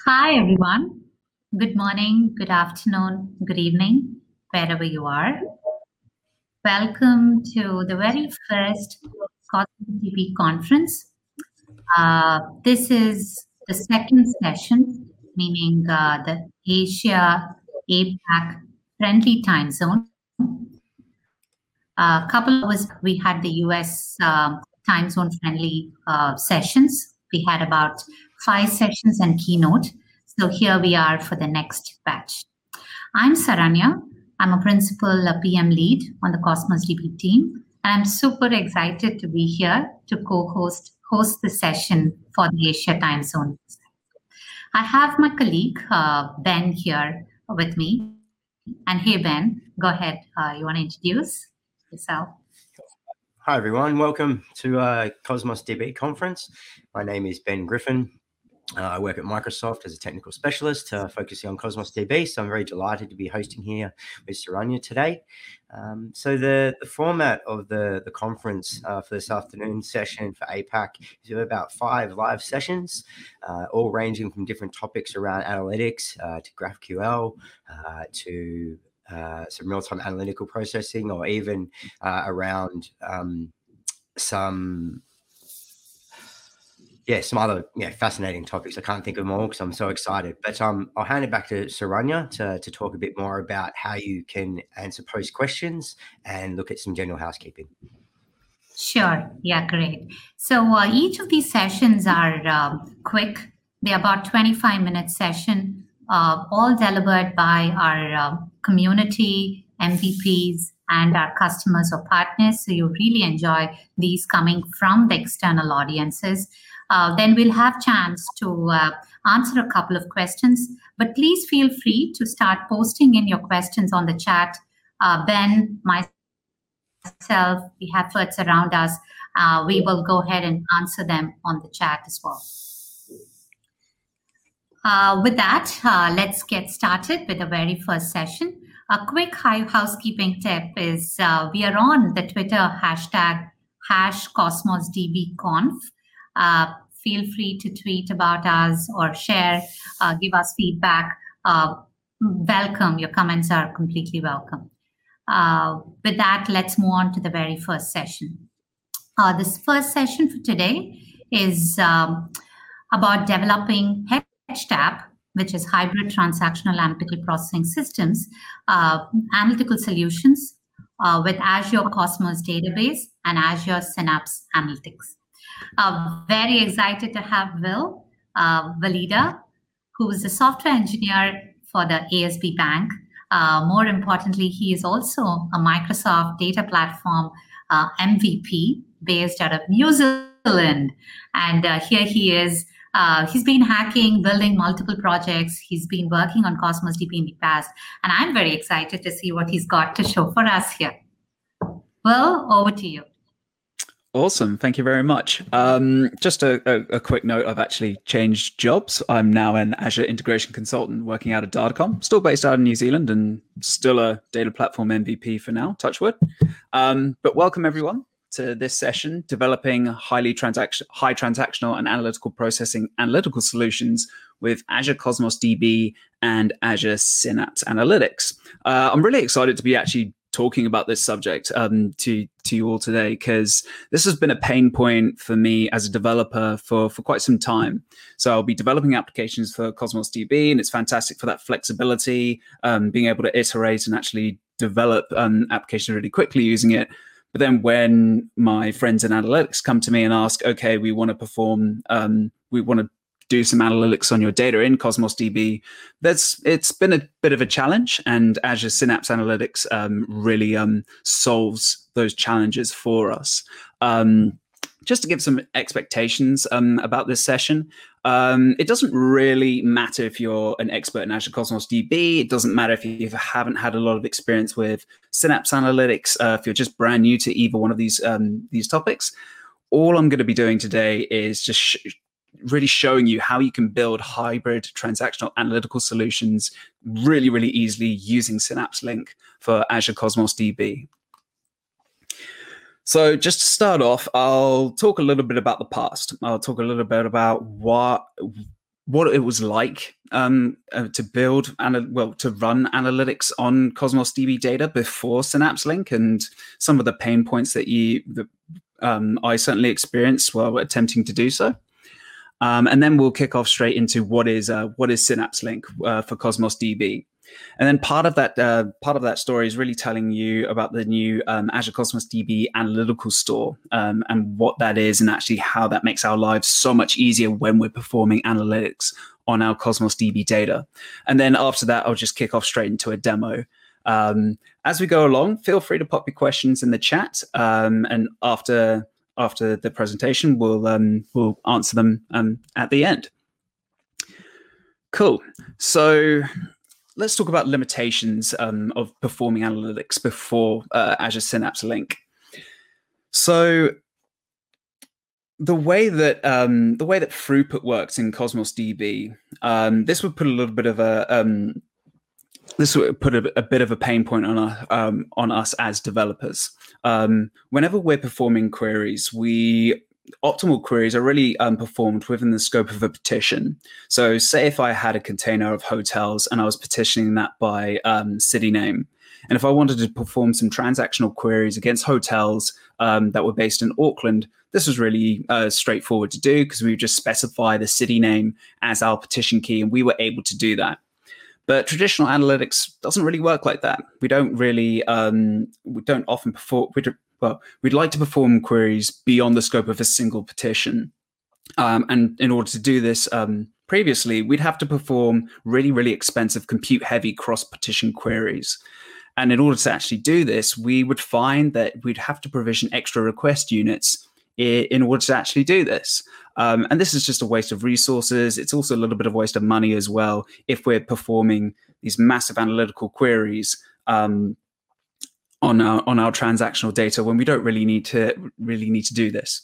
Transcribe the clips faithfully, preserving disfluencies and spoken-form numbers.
Hi, everyone. Good morning, good afternoon, good evening, wherever you are. Welcome to the very first Cosmos D B conference. Uh, this is the second session, meaning uh, the Asia APAC friendly time zone. A couple of hours we had the U S um, time zone friendly uh, sessions. We had about five sessions and keynote. So here we are for the next batch. I'm Saranya. I'm a principal uh, P M lead on the Cosmos D B team. And I'm super excited to be here to co-host host the session for the Asia time zone. I have my colleague uh, Ben here with me. And hey, Ben, go ahead. Uh, you want to introduce yourself? Hi, everyone. Welcome to uh, Cosmos D B conference. My name is Ben Griffin. Uh, I work at Microsoft as a technical specialist, uh, focusing on Cosmos D B. So I'm very delighted to be hosting here with Saranya today. Um, so the, the format of the, the conference uh, for this afternoon session for APAC is we have about five live sessions, uh, all ranging from different topics around analytics uh, to GraphQL uh, to uh, some real-time analytical processing, or even uh, around um, some yeah, some other yeah fascinating topics. I can't think of them all because I'm so excited. But um, I'll hand it back to Saranya to, to talk a bit more about how you can answer post questions and look at some general housekeeping. Sure. Yeah, great. So uh, each of these sessions are uh, quick. They're about twenty-five minute session, uh, all delivered by our uh, community, M V Ps, and our customers or partners. So you really enjoy these coming from the external audiences. Uh, then we'll have chance to uh, answer a couple of questions. But please feel free to start posting in your questions on the chat. Uh, Ben, myself, we have experts around us. Uh, we will go ahead and answer them on the chat as well. Uh, with that, uh, let's get started with the very first session. A quick high housekeeping tip is uh, we are on the Twitter hashtag hash CosmosDBConf. Uh, feel free to tweet about us or share, uh, give us feedback. Uh, welcome. Your comments are completely welcome. Uh, with that, let's move on to the very first session. Uh, this first session for today is um, about developing HTAP, which is Hybrid Transactional Analytical Processing Systems, uh, analytical solutions uh, with Azure Cosmos Database and Azure Synapse Analytics. Uh, very excited to have Will uh, Valida, who is a software engineer for the A S B Bank. Uh, more importantly, he is also a Microsoft Data Platform uh, M V P based out of New Zealand. And uh, here he is. Uh, he's been hacking, building multiple projects. He's been working on Cosmos D B in the past. And I'm very excited to see what he's got to show for us here. Will, over to you. Awesome. Thank you very much. Um, just a, a, a quick note, I've actually changed jobs. I'm now an Azure integration consultant working out of Datacom, still based out of New Zealand and still a data platform M V P for now, touch wood. Um, but welcome everyone to this session, developing highly transaction, high transactional and analytical processing analytical solutions with Azure Cosmos D B and Azure Synapse Analytics. Uh, I'm really excited to be actually talking about this subject um, to to you all today, because this has been a pain point for me as a developer for for quite some time. So I'll be developing applications for Cosmos D B, and it's fantastic for that flexibility, um, being able to iterate and actually develop um, applications really quickly using it. But then when my friends in analytics come to me and ask, okay, we want to perform, um, we want to do some analytics on your data in Cosmos D B, that's it's been a bit of a challenge, and Azure Synapse Analytics um, really um, solves those challenges for us. Um, just to give some expectations um, about this session, um, it doesn't really matter if you're an expert in Azure Cosmos D B. It doesn't matter if you haven't had a lot of experience with Synapse Analytics. Uh, if you're just brand new to either one of these um, these topics, all I'm going to be doing today is just sh really showing you how you can build hybrid transactional analytical solutions really, really easily using Synapse Link for Azure Cosmos D B. So just to start off, I'll talk a little bit about the past. I'll talk a little bit about what what it was like um, uh, to build and well to run analytics on Cosmos D B data before Synapse Link, and some of the pain points that you that um, I certainly experienced while attempting to do so. Um, and then we'll kick off straight into what is uh, what is Synapse Link uh, for Cosmos D B. And then part of that uh, part of that story is really telling you about the new um, Azure Cosmos D B analytical store um, and what that is, and actually how that makes our lives so much easier when we're performing analytics on our Cosmos D B data. And then after that, I'll just kick off straight into a demo. Um, as we go along, feel free to pop your questions in the chat, um, and after after the presentation, we'll um, we'll answer them um, at the end. Cool. So let's talk about limitations um, of performing analytics before uh, Azure Synapse Link. So the way that um, the way that throughput works in Cosmos D B, um, this would put a little bit of a um, this would put a, a bit of a pain point on our, um, on us as developers. Um, whenever we're performing queries, we optimal queries are really um, performed within the scope of a petition. So say if I had a container of hotels and I was petitioning that by um, city name, and if I wanted to perform some transactional queries against hotels um, that were based in Auckland, this was really uh, straightforward to do because we would just specify the city name as our petition key, and we were able to do that. But traditional analytics doesn't really work like that. We don't really, um, we don't often perform, we do, well, we'd like to perform queries beyond the scope of a single petition. Um, and in order to do this um, previously, we'd have to perform really, really expensive compute-heavy cross-petition queries. And in order to actually do this, we would find that we'd have to provision extra request units in order to actually do this. Um, and this is just a waste of resources. It's also a little bit of waste of money as well if we're performing these massive analytical queries um, on our on our transactional data when we don't really need to really need to do this.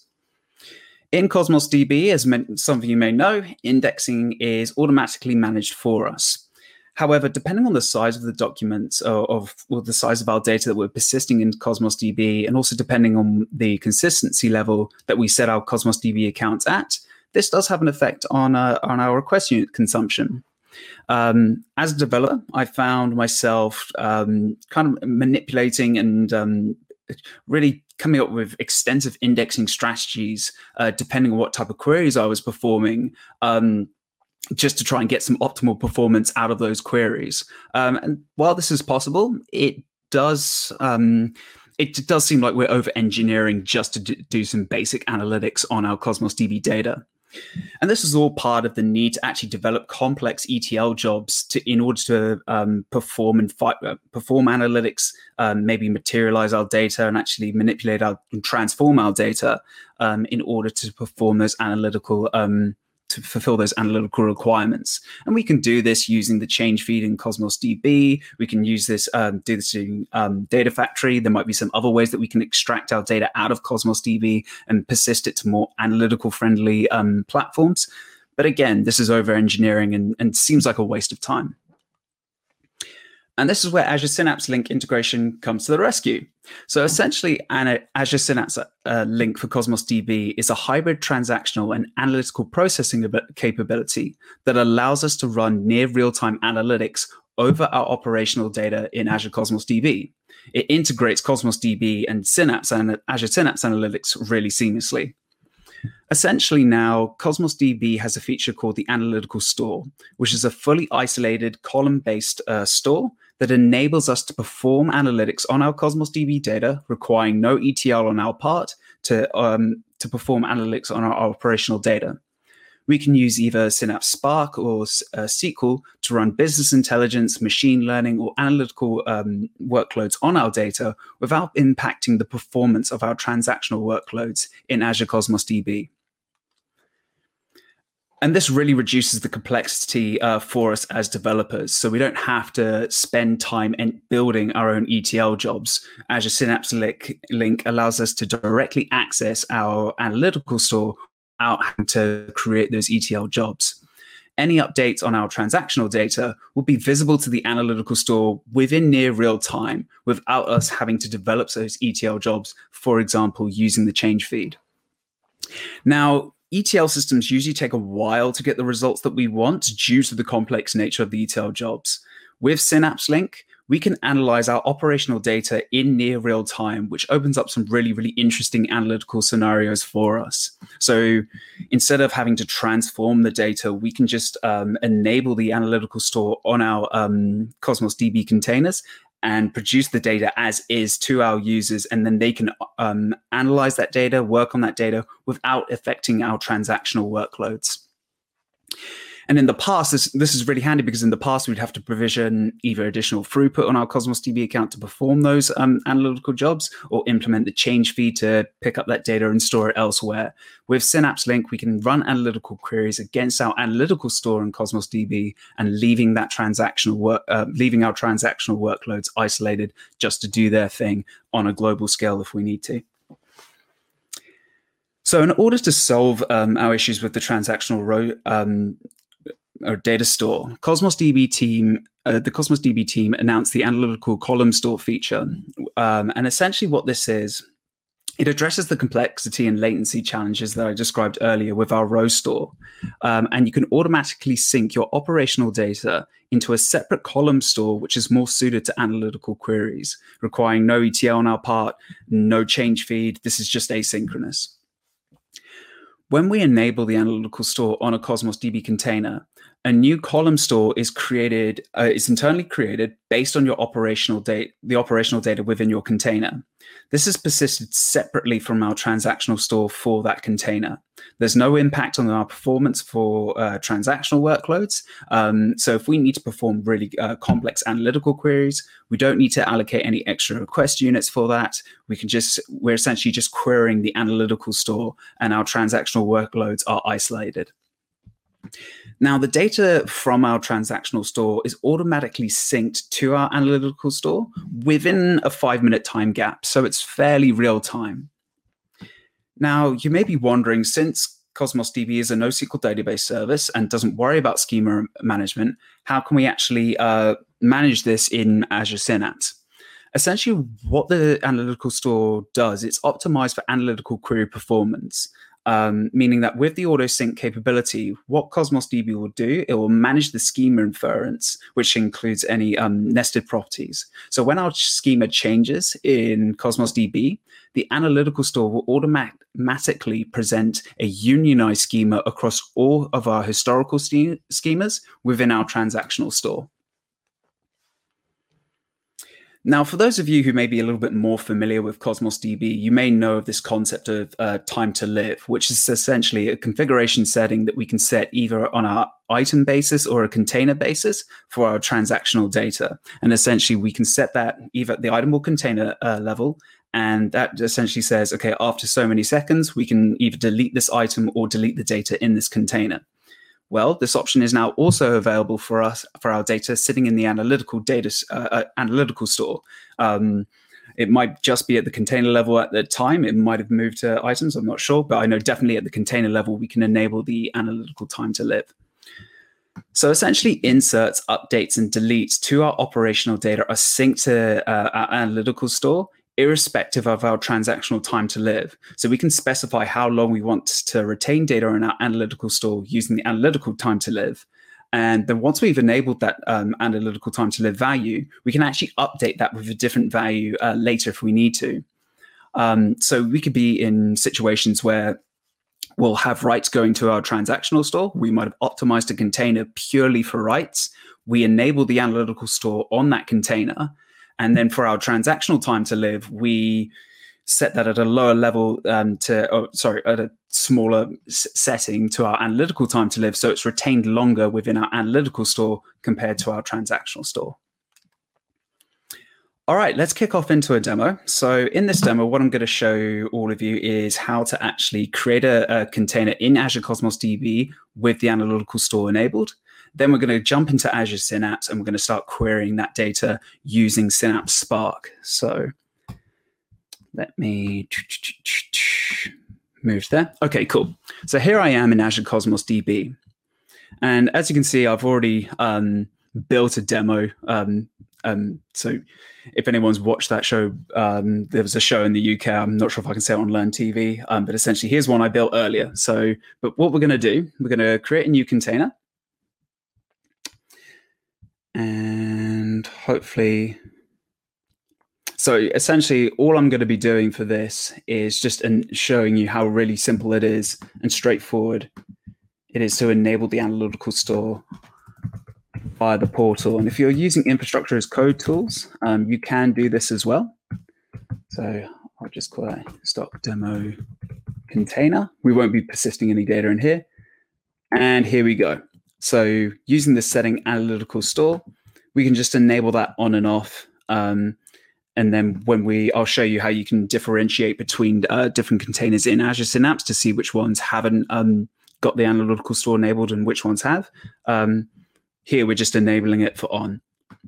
In Cosmos D B, as some of you may know, indexing is automatically managed for us. However, depending on the size of the documents or of or the size of our data that we're persisting in Cosmos D B, and also depending on the consistency level that we set our Cosmos D B accounts at, this does have an effect on uh, on our request unit consumption. Um, as a developer, I found myself um, kind of manipulating and um, really coming up with extensive indexing strategies, uh, depending on what type of queries I was performing, um, just to try and get some optimal performance out of those queries. Um, and while this is possible, it does um, it does seem like we're over-engineering just to do some basic analytics on our Cosmos D B data. And this is all part of the need to actually develop complex E T L jobs to, in order to um, perform and fight, uh, perform analytics, um, maybe materialize our data and actually manipulate our and transform our data um, in order to perform those analytical um, to fulfill those analytical requirements. And we can do this using the change feed in Cosmos D B. We can use this, um, do this in um, Data Factory. There might be some other ways that we can extract our data out of Cosmos D B and persist it to more analytical friendly um, platforms. But again, this is over engineering and, and seems like a waste of time. And this is where Azure Synapse Link integration comes to the rescue. So essentially, an Azure Synapse uh, Link for Cosmos D B is a hybrid transactional and analytical processing capability that allows us to run near real-time analytics over our operational data in Azure Cosmos D B. It integrates Cosmos D B and Synapse and Azure Synapse Analytics really seamlessly. Essentially now, Cosmos D B has a feature called the Analytical Store, which is a fully isolated column-based uh, store that enables us to perform analytics on our Cosmos D B data, requiring no E T L on our part to, um, to perform analytics on our operational data. We can use either Synapse Spark or uh, S Q L to run business intelligence, machine learning, or analytical um, workloads on our data without impacting the performance of our transactional workloads in Azure Cosmos D B. And this really reduces the complexity uh, for us as developers. So we don't have to spend time in building our own E T L jobs. Azure Synapse Link, Link allows us to directly access our analytical store without having to create those E T L jobs. Any updates on our transactional data will be visible to the analytical store within near real time without us having to develop those E T L jobs, for example, using the change feed. Now, E T L systems usually take a while to get the results that we want due to the complex nature of the E T L jobs. With Synapse Link, we can analyze our operational data in near real time, which opens up some really, really interesting analytical scenarios for us. So instead of having to transform the data, we can just um, enable the analytical store on our um, Cosmos D B containers and produce the data as is to our users, and then they can um, analyze that data, work on that data without affecting our transactional workloads. And in the past, this, this is really handy because in the past, we'd have to provision either additional throughput on our Cosmos D B account to perform those um, analytical jobs, or implement the change feed to pick up that data and store it elsewhere. With Synapse Link, we can run analytical queries against our analytical store in Cosmos D B and leaving that transactional work, uh, leaving our transactional workloads isolated just to do their thing on a global scale if we need to. So in order to solve um, our issues with the transactional row, um, or data store, Cosmos D B team, uh, the Cosmos D B team announced the analytical column store feature. Um, and essentially what this is, it addresses the complexity and latency challenges that I described earlier with our row store. Um, and you can automatically sync your operational data into a separate column store, which is more suited to analytical queries, requiring no E T L on our part, no change feed. This is just asynchronous. When we enable the analytical store on a Cosmos D B container, a new column store is created, uh, is internally created based on your operational data, the operational data within your container. This is persisted separately from our transactional store for that container. There's no impact on our performance for uh, transactional workloads. Um, so if we need to perform really uh, complex analytical queries, we don't need to allocate any extra request units for that. We can just, we're essentially just querying the analytical store, and our transactional workloads are isolated. Now, the data from our transactional store is automatically synced to our analytical store within a five-minute time gap, so it's fairly real time. Now, you may be wondering, since Cosmos D B is a NoSQL database service and doesn't worry about schema management, how can we actually uh, manage this in Azure Synapse? Essentially, what the analytical store does, it's optimized for analytical query performance. Um, meaning that with the auto-sync capability, what Cosmos D B will do, it will manage the schema inference, which includes any um, nested properties. So when our schema changes in Cosmos D B, the analytical store will automatically present a unionized schema across all of our historical schemas within our transactional store. Now, for those of you who may be a little bit more familiar with Cosmos D B, you may know of this concept of uh, time to live, which is essentially a configuration setting that we can set either on our item basis or a container basis for our transactional data. And essentially, we can set that either at the item or container uh, level. And that essentially says, okay, after so many seconds, we can either delete this item or delete the data in this container. Well, this option is now also available for us, for our data sitting in the analytical data uh, uh, analytical store. Um, it might just be at the container level at the time. It might have moved to items, I'm not sure, but I know definitely at the container level, we can enable the analytical time to live. So essentially, inserts, updates, and deletes to our operational data are synced to uh, our analytical store, irrespective of our transactional time to live. So we can specify how long we want to retain data in our analytical store using the analytical time to live. And then once we've enabled that um, analytical time to live value, we can actually update that with a different value uh, later if we need to. Um, so we could be in situations where we'll have writes going to our transactional store. We might have optimized a container purely for writes. We enable the analytical store on that container. And then for our transactional time to live, we set that at a lower level um, to, oh, sorry, at a smaller s setting to our analytical time to live. So it's retained longer within our analytical store compared to our transactional store. All right, let's kick off into a demo. So in this demo, what I'm going to show all of you is how to actually create a, a container in Azure Cosmos D B with the analytical store enabled. Then we're going to jump into Azure Synapse and we're going to start querying that data using Synapse Spark. So let me move there. Okay, cool. So here I am in Azure Cosmos D B. And as you can see, I've already um, built a demo. Um, um, so if anyone's watched that show, um, there was a show in the U K. I'm not sure if I can say it on Learn T V, um, but essentially here's one I built earlier. So, but what we're going to do, we're going to create a new container. And hopefully, so essentially all I'm going to be doing for this is just in showing you how really simple it is and straightforward it is to enable the analytical store via the portal. And if you're using infrastructure as code tools, um, you can do this as well. So I'll just call it stock demo container. We won't be persisting any data in here. And here we go. So using the setting analytical store, we can just enable that on and off. Um, and then when we, I'll show you how you can differentiate between uh, different containers in Azure Synapse to see which ones haven't um, got the analytical store enabled and which ones have. Um, here, we're just enabling it for on.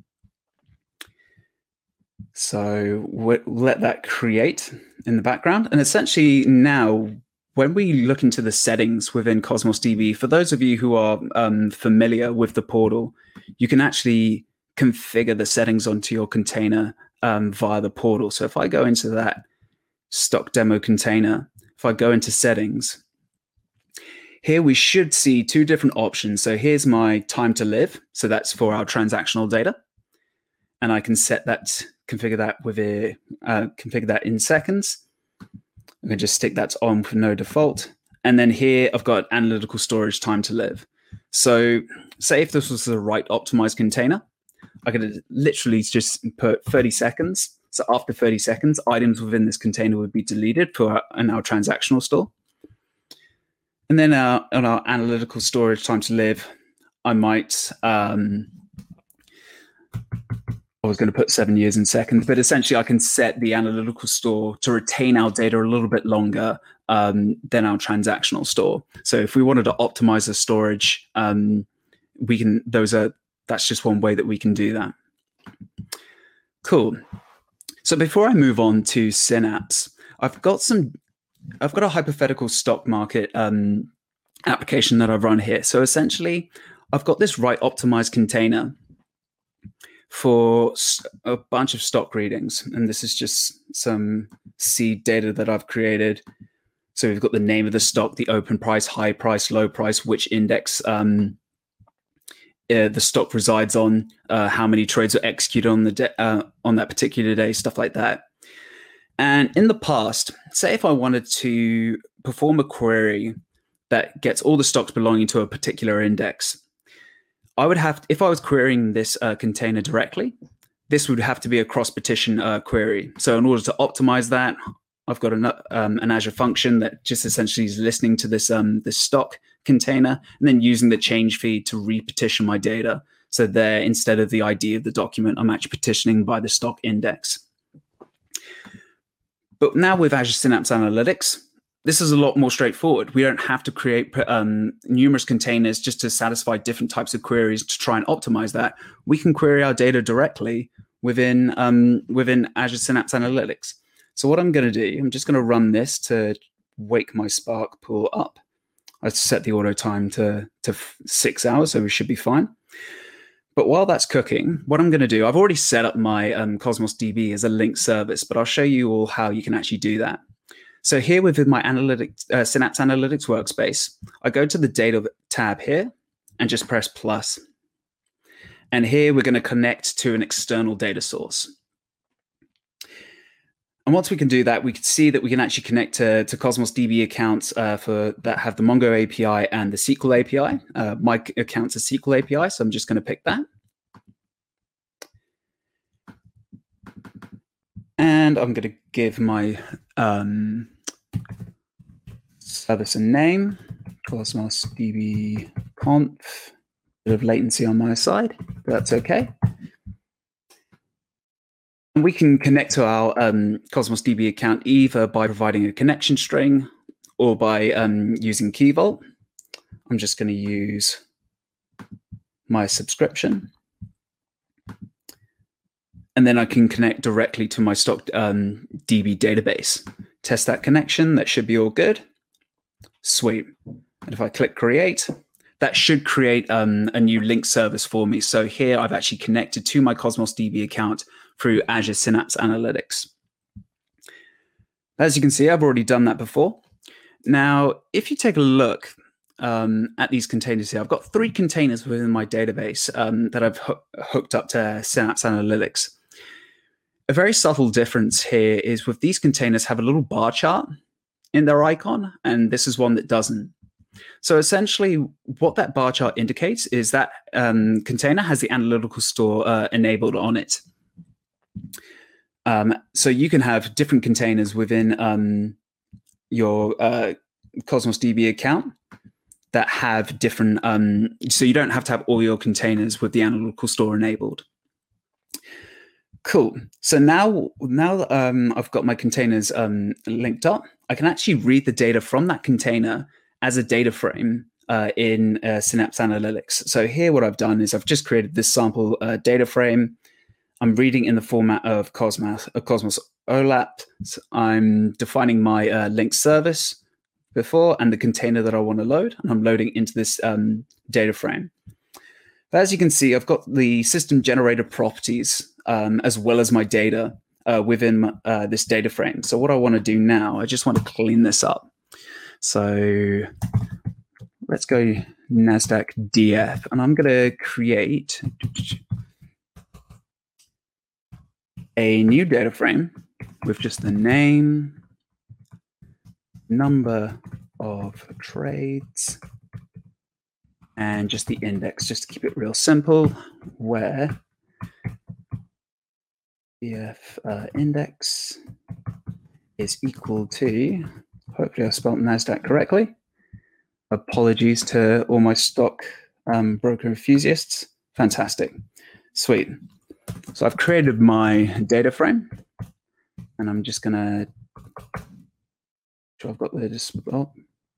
So we'll let that create in the background. And essentially now, when we look into the settings within Cosmos D B, for those of you who are um, familiar with the portal, you can actually configure the settings onto your container um, via the portal. So if I go into that stock demo container, if I go into settings, here we should see two different options. So here's my time to live. So that's for our transactional data. And I can set that, configure that with a, uh, configure that in seconds. I can just stick that on for no default. And then here I've got analytical storage time to live. So say if this was the right optimized container, I could literally just put thirty seconds. So after thirty seconds, items within this container would be deleted for our, in our transactional store. And then uh, on our analytical storage time to live, I might, um, I was going to put seven years in seconds, but essentially I can set the analytical store to retain our data a little bit longer um, than our transactional store. So if we wanted to optimize the storage, um, we can, those are, that's just one way that we can do that. Cool. So before I move on to Synapse, I've got some, I've got a hypothetical stock market um, application that I've run here. So essentially I've got this right optimized container for a bunch of stock readings. And this is just some seed data that I've created. So we've got the name of the stock, the open price, high price, low price, which index um, uh, the stock resides on, uh, how many trades are executed on the de- uh, on that particular day, stuff like that. And in the past, say if I wanted to perform a query that gets all the stocks belonging to a particular index, I would have, if I was querying this uh, container directly, this would have to be a cross-petition uh, query. So in order to optimize that, I've got an, um, an Azure function that just essentially is listening to this, um, this stock container and then using the change feed to repetition my data. So there, instead of the I D of the document, I'm actually petitioning by the stock index. But now with Azure Synapse Analytics, this is a lot more straightforward. We don't have to create um, numerous containers just to satisfy different types of queries to try and optimize that. We can query our data directly within, um, within Azure Synapse Analytics. So what I'm going to do, I'm just going to run this to wake my Spark pool up. I set the auto time to, to six hours, so we should be fine. But while that's cooking, what I'm going to do, I've already set up my um, Cosmos D B as a linked service, but I'll show you all how you can actually do that. So here within my analytics, uh, Synapse Analytics workspace, I go to the data tab here and just press plus. And here we're going to connect to an external data source. And once we can do that, we can see that we can actually connect to, to Cosmos D B accounts uh, for that have the Mongo A P I and the S Q L A P I. Uh, my account's a S Q L A P I, so I'm just going to pick that. And I'm going to give my um, service a name, Cosmos D B conf. Bit of latency on my side, but that's okay. And we can connect to our um, Cosmos D B account either by providing a connection string or by um, using Key Vault. I'm just going to use my subscription. And then I can connect directly to my stock um, D B database. Test that connection. That should be all good. Sweet. And if I click create, that should create um, a new link service for me. So here I've actually connected to my Cosmos D B account through Azure Synapse Analytics. As you can see, I've already done that before. Now, if you take a look um, at these containers here, I've got three containers within my database um, that I've ho hooked up to Synapse Analytics. A very subtle difference here is with these containers have a little bar chart in their icon, and this is one that doesn't. So essentially what that bar chart indicates is that um, container has the analytical store uh, enabled on it. Um, so you can have different containers within um, your uh, Cosmos D B account that have different, um, so you don't have to have all your containers with the analytical store enabled. Cool. So now, now um, I've got my containers um, linked up, I can actually read the data from that container as a data frame uh, in uh, Synapse Analytics. So here what I've done is I've just created this sample uh, data frame. I'm reading in the format of Cosmos, uh, Cosmos OLAP. So I'm defining my uh, link service before and the container that I want to load, and I'm loading into this um, data frame. But as you can see, I've got the system generated properties um, as well as my data uh, within uh, this data frame. So what I want to do now, I just want to clean this up. So let's go NASDAQ D F, and I'm going to create a new data frame with just the name, number of trades, and just the index, just to keep it real simple, where D F uh, index is equal to, hopefully I spelled NASDAQ correctly. Apologies to all my stock um, broker enthusiasts. Fantastic. Sweet. So I've created my data frame, and I'm just going to, sure I've got the display. Oh.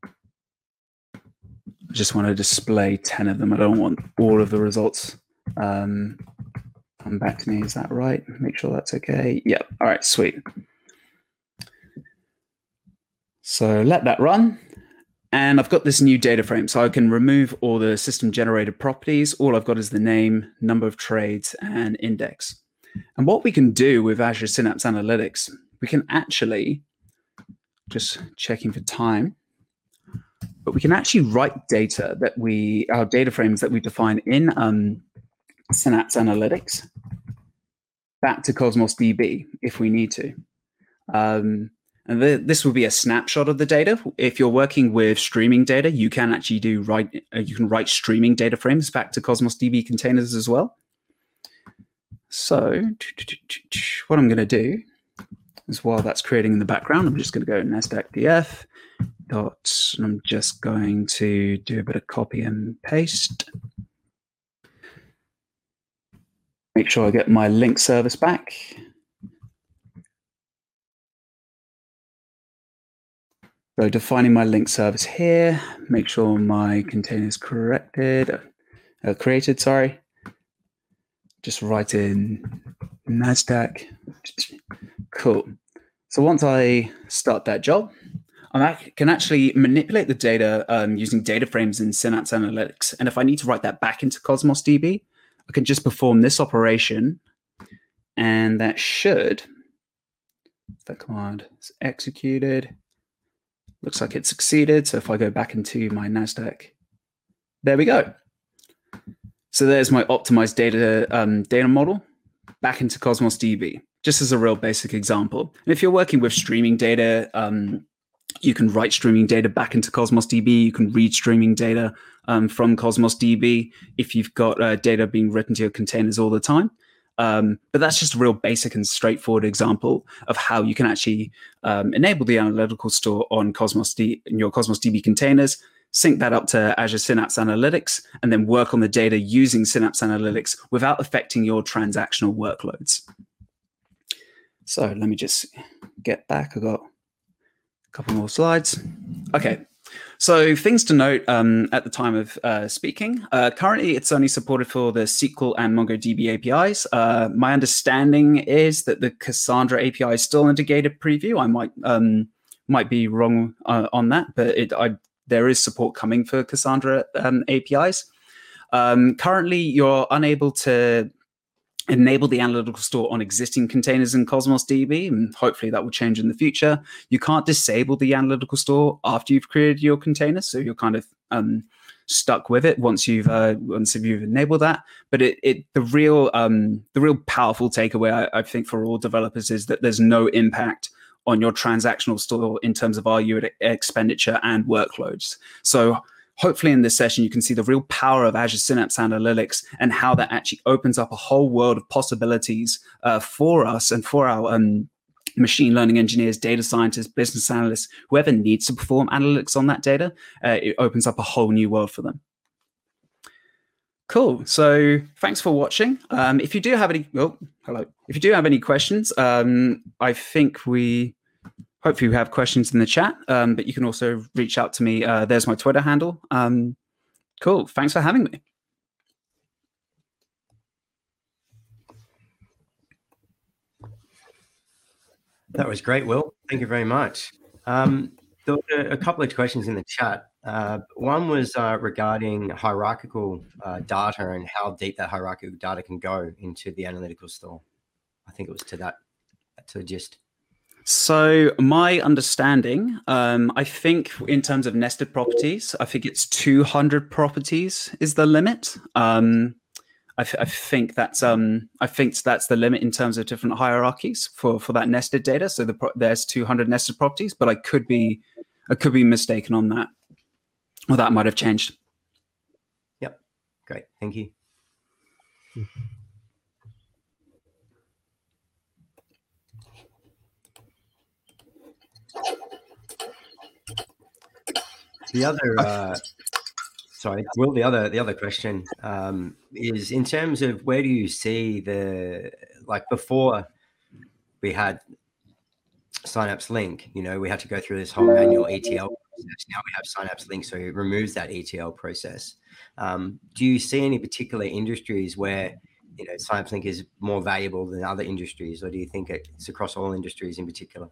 I just want to display ten of them. I don't want all of the results. Um, come back to me. Is that right? Make sure that's okay. Yep. All right. Sweet. So let that run. And I've got this new data frame. So I can remove all the system generated properties. All I've got is the name, number of trades, and index. And what we can do with Azure Synapse Analytics, we can actually, just checking for time, but we can actually write data that we, our data frames that we define in um, Synapse Analytics back to Cosmos D B if we need to. Um, and the, this will be a snapshot of the data. If you're working with streaming data, you can actually do write, uh, you can write streaming data frames back to Cosmos D B containers as well. So what I'm going to do is, while that's creating in the background, I'm just going to go NASDAQ D F. Dot, and I'm just going to do a bit of copy and paste. Make sure I get my link service back. So defining my link service here, make sure my container is corrected, uh, created, sorry. Just write in NASDAQ. Cool. So once I start that job, I can actually manipulate the data um, using data frames in Synapse Analytics. And if I need to write that back into Cosmos D B, I can just perform this operation, and that should, if that command is executed, looks like it succeeded. So if I go back into my NASDAQ, there we go. So there's my optimized data um, data model back into Cosmos D B, just as a real basic example. And if you're working with streaming data, um, you can write streaming data back into Cosmos D B. You can read streaming data um, from Cosmos D B if you've got uh, data being written to your containers all the time. Um, but that's just a real basic and straightforward example of how you can actually um, enable the analytical store on Cosmos D in your Cosmos D B containers, sync that up to Azure Synapse Analytics, and then work on the data using Synapse Analytics without affecting your transactional workloads. So let me just get back. I got a couple more slides. Okay, so things to note um, at the time of uh, speaking. Uh, currently, it's only supported for the S Q L and MongoDB A P Is. Uh, my understanding is that the Cassandra A P I is still in gated preview. I might um, might be wrong uh, on that, but it, I, there is support coming for Cassandra um, A P Is. Um, currently, you're unable to enable the analytical store on existing containers in Cosmos D B, and hopefully that will change in the future. You can't disable the analytical store after you've created your container, so you're kind of um, stuck with it once you've uh, once you've enabled that. But it, it the real um, the real powerful takeaway I, I think for all developers is that there's no impact on your transactional store in terms of R U expenditure and workloads. So hopefully in this session, you can see the real power of Azure Synapse Analytics and how that actually opens up a whole world of possibilities uh, for us and for our um, machine learning engineers, data scientists, business analysts, whoever needs to perform analytics on that data. Uh, it opens up a whole new world for them. Cool. So thanks for watching. Um, if you do have any, oh, hello. If you do have any questions, um, I think we hopefully we have questions in the chat, um, but you can also reach out to me. Uh, there's my Twitter handle. Um, cool. Thanks for having me. That was great, Will. Thank you very much. Um, there were a couple of questions in the chat. Uh, one was uh, regarding hierarchical uh, data and how deep that hierarchical data can go into the analytical store. I think it was to that, to the gist. So my understanding, um, I think in terms of nested properties, I think it's two hundred properties is the limit. Um, I, I think that's um, I think that's the limit in terms of different hierarchies for for that nested data. So the, there's two hundred nested properties, but I could be I could be mistaken on that, or that might have changed. Yep, great, thank you. The other, uh, sorry, Will, the other, the other question um, is in terms of where do you see the, like before we had Synapse Link, you know, we had to go through this whole manual E T L process. Now we have Synapse Link, so it removes that E T L process. Um, do you see any particular industries where, you know, Synapse Link is more valuable than other industries, or do you think it's across all industries in particular?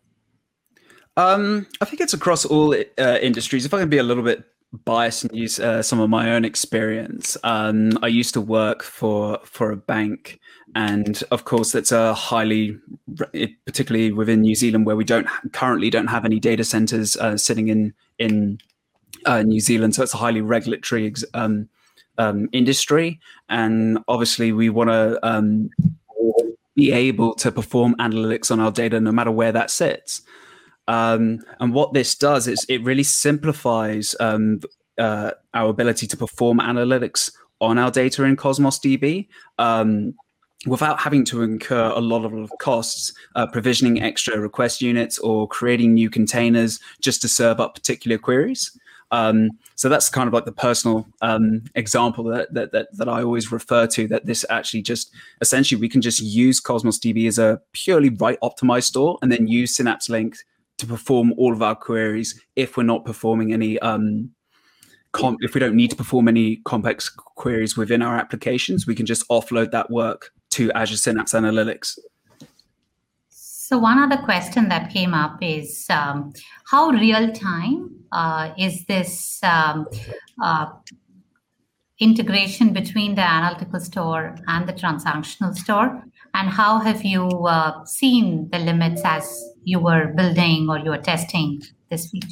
Um, I think it's across all uh, industries. If I can be a little bit biased and use uh, some of my own experience, um, I used to work for for a bank, and of course, that's a highly, particularly within New Zealand, where we don't currently don't have any data centers uh, sitting in in uh, New Zealand, so it's a highly regulatory um, um, industry, and obviously we want to um, be able to perform analytics on our data no matter where that sits. Um, and what this does is it really simplifies um, uh, our ability to perform analytics on our data in Cosmos D B um, without having to incur a lot of costs, uh, provisioning extra request units or creating new containers just to serve up particular queries. Um, so that's kind of like the personal um, example that, that that that I always refer to, that this actually just essentially we can just use Cosmos D B as a purely write optimized store and then use Synapse Link to perform all of our queries if we're not performing any, um, com if we don't need to perform any complex queries within our applications, we can just offload that work to Azure Synapse Analytics. So one other question that came up is um, how real time uh, is this um, uh, integration between the analytical store and the transactional store? And how have you uh, seen the limits as you were building or you were testing this feature?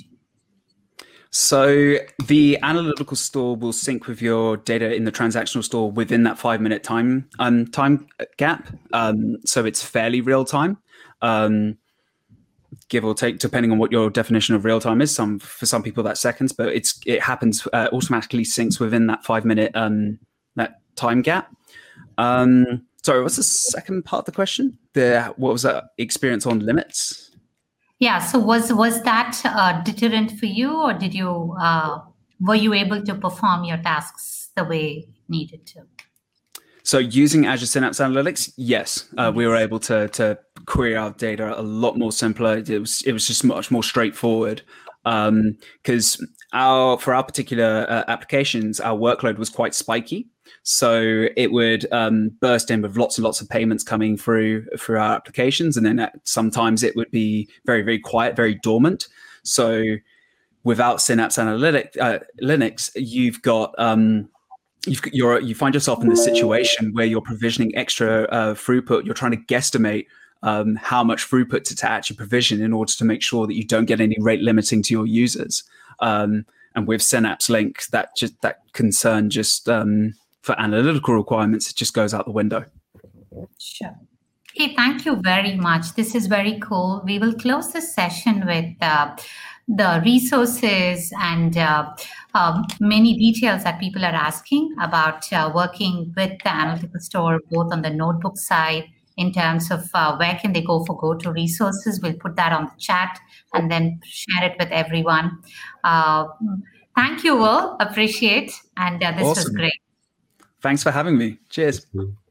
So the analytical store will sync with your data in the transactional store within that five minute time um, time gap. Um, so it's fairly real time, um, give or take, depending on what your definition of real time is. Some for some people that's seconds, but it's it happens uh, automatically syncs within that five minute um, that time gap. Um, Sorry, what's the second part of the question? The what was that experience on limits? Yeah. So was was that uh, deterrent for you, or did you uh, were you able to perform your tasks the way needed to? So using Azure Synapse Analytics, yes, uh, we were able to to query our data a lot more simpler. It was it was just much more straightforward because um, our for our particular uh, applications, our workload was quite spiky. So it would um, burst in with lots and lots of payments coming through through our applications, and then sometimes it would be very, very quiet, very dormant. So without Synapse Analytic, uh, Linux, you've got um, you've you're you find yourself in this situation where you're provisioning extra uh, throughput. You're trying to guesstimate um, how much throughput to, to actually provision in order to make sure that you don't get any rate limiting to your users. Um, and with Synapse Link, that just that concern just um, for analytical requirements, it just goes out the window. Sure. Hey, thank you very much. This is very cool. We will close this session with uh, the resources and uh, um, many details that people are asking about uh, working with the Analytical Store, both on the notebook side, in terms of uh, where can they go for go-to resources. We'll put that on the chat and then share it with everyone. Uh, thank you all. Appreciate. And uh, this Awesome. was great. Thanks for having me. Cheers.